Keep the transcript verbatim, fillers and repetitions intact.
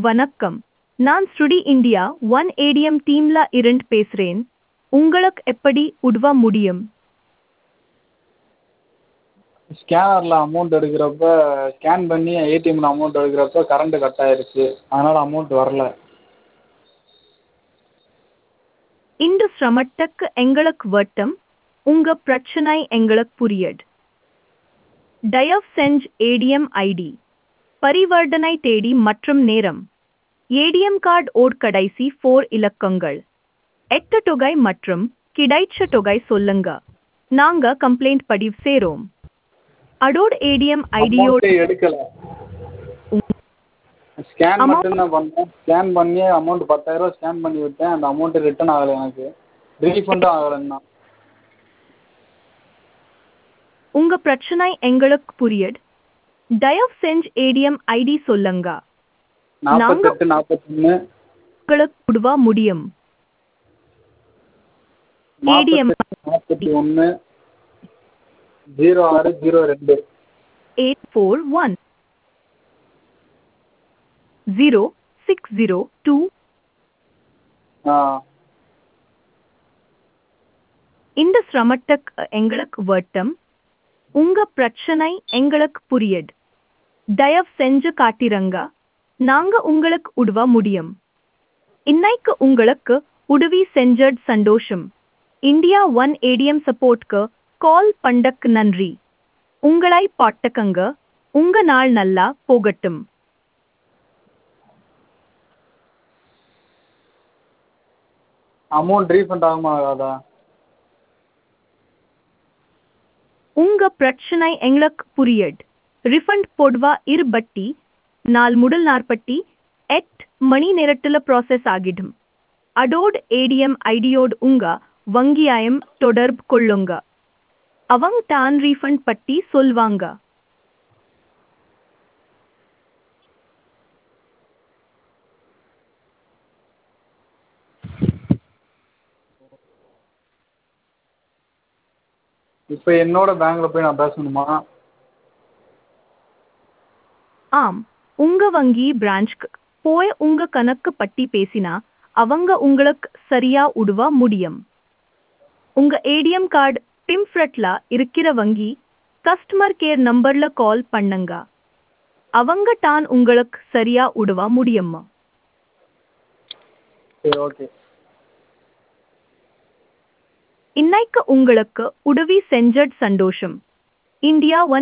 வணக்கம். நான் ஸ்ருடி India one ATM டீம்ல இருந்து பேசுறேன். உங்களுக்கு எப்படி உதவ முடியும்? ஸ்கேனரில் அமௌண்ட் எடுக்கிறப்ப ஸ்கேன் பண்ணி ஏடிஎம்மில் அமௌண்ட் எடுக்கிறப்ப கரண்ட்டு கட் ஆகிருச்சு, அதனால் அமௌண்ட் வரல. இந்த சிரமத்துக்கு எங்களுக்கு வருத்தம். உங்க பிரச்சனை எங்களுக்கு புரியுது. தயவு செஞ்சு ஏடிஎம் ஐடி, பரிவர்த்தனை தேதி மற்றும் நேரம், ஏடிஎம் கார்டு ஓட் கடைசி ஃபோர் இலக்கங்கள், எட்டு தொகை மற்றும் கிடைச்ச தொகை சொல்லுங்க. நாங்க கம்ப்ளைண்ட் பதிவு செய்றோம். அதோட ஏடிஎம் ஐடியோட அமௌண்ட்டே எடுக்கலை. ஸ்கேன் மட்டும்தான் பண்ணேன். ஸ்கேன் பண்ணி அமௌண்ட் பத்தாயிரரூவா ஸ்கேன் பண்ணி விட்டேன். அந்த அமௌண்ட்டு ரிட்டன் ஆகலை, எனக்கு ரீஃபண்டும் ஆகலைன்னா. உங்க பிரச்சனை எங்களுக்கு புரியுது. தயவு செஞ்சு ஏடிஎம் ஐடி சொல்லுங்க. நாற்பத்தெட்டு நாற்பத்தொன்று உங்களுக்கு உதவ முடியும். ஏடிஎம் நாற்பத்தி ஒன்று ஜீரோ ஆறு ஜீரோ ரெண்டு eight four one zero six zero two. ஆ இந்த சிரமத்துக்கு எங்களுக்கு வருத்தம். உங்க பிரச்சனை எங்களுக்கு புரியுது. தயவு செஞ்சு காட்டிருங்க. நாங்க உங்களுக்கு உதவ முடியும். இன்னைக்கு உங்களுக்கு உதவி செஞ்சது சந்தோஷம். இந்தியா ஒன் ஏடிஎம் சப்போர்ட்க்கு கால் பண்ணதுக்கு நன்றி. உங்களை பாட்டுக்கங்க. உங்க நாள் நல்லா போகட்டும். அமௌண்ட் ரீஃபண்ட் ஆகுமா ஆகாதா? உங்க பிரச்சனை எங்களுக்கு புரியுது. ரிஃபண்ட் போடுவா இருபத்தி நாலு முதல் நாற்பத்தி எட்டு மணி நேரத்துல ப்ராசஸ் ஆகிடும். அதோட ஏடிஎம் ஐடியோடு உங்க வங்கியாயம் தொடர்பு கொள்ளுங்க. அவங்க தான் ரீஃபண்ட் பற்றி சொல்வாங்க. இப்போ என்னோட பேங்க்கில் போய் நான் பேசணுமா? ஆம், உங்க வங்கி பிரான்ச்க்கு போய் உங்க கணக்கு பற்றி பேசினா அவங்க உங்களுக்கு சரியா உதவ முடியும். உங்க ஏடிஎம் கார்டு பிம்ஃப்ரட்ல இருக்கிற வங்கி கஸ்டமர் கேர் நம்பர்ல கால் பண்ணுங்க. அவங்க தான் உங்களுக்கு சரியா உதவ முடியும். சரி, ஓகே. இன்னைக்கு உங்களுக்கு உதவி செஞ்சது சந்தோஷம். India one